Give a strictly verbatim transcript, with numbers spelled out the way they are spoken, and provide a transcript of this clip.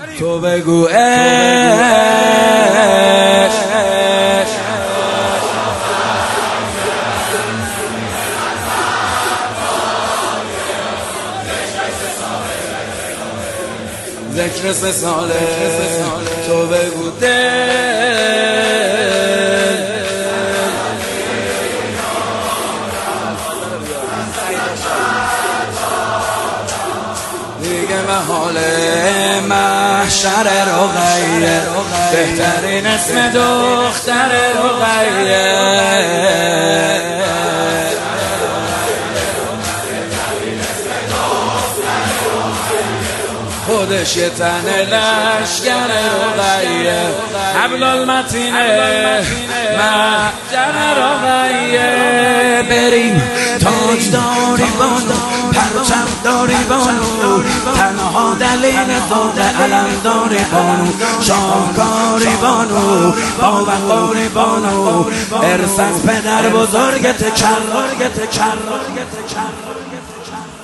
تو بگو عشق ذکر سه ساله تو بگو دل دیگه محال محشر رقیه بهترین اسم دختر رقیه خودش یه تن لشگر رقیه حبل المتینه محجر رقیه بریم تاج داری بانو پرچم داری بانو تنها دلیل داد علم داری بانو شاهکاری بانو با وقاری بانو ارث از پدر بزرگت کر